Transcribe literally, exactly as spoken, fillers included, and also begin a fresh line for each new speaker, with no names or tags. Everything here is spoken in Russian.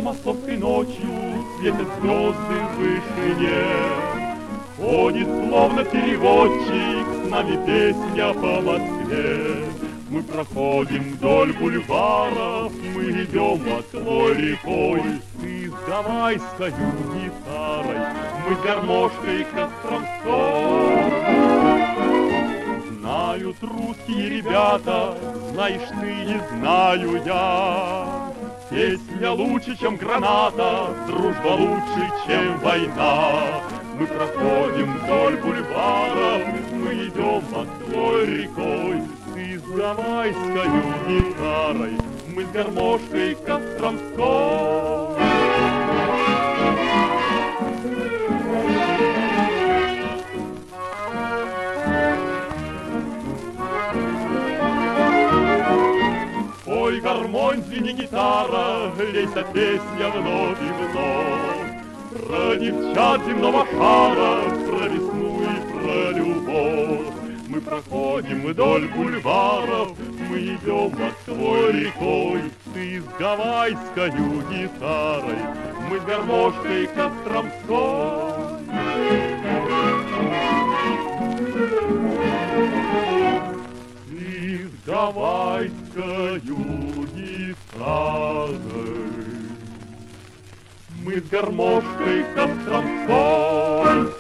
московской ночью светят звезды в вышине. Ходит словно переводчик, с нами песня по Москве. Мы проходим вдоль бульваров, мы идем Москвой рекой. Ты с гавайской гитарой, мы с гармошкой Костромской. Знают русские ребята, знаешь ты и знаю я. Песня лучше, чем граната, дружба лучше, чем война. Мы проходим вдоль бульваров, мы идем Москвой рекой. Ты с гавайской гитарой, мы с гармошкой Костромской. Ой, гармонь, звени гитара, лейся песня вновь и вновь. Про девчат земного шара, про весну и про любовь. Мы проходим вдоль бульваров, мы идем Москвой рекой. Ты с гавайской гитарой, мы с гармошкой Костромской. Ты с гавайской гитарой, мы с гармошкой Костромской.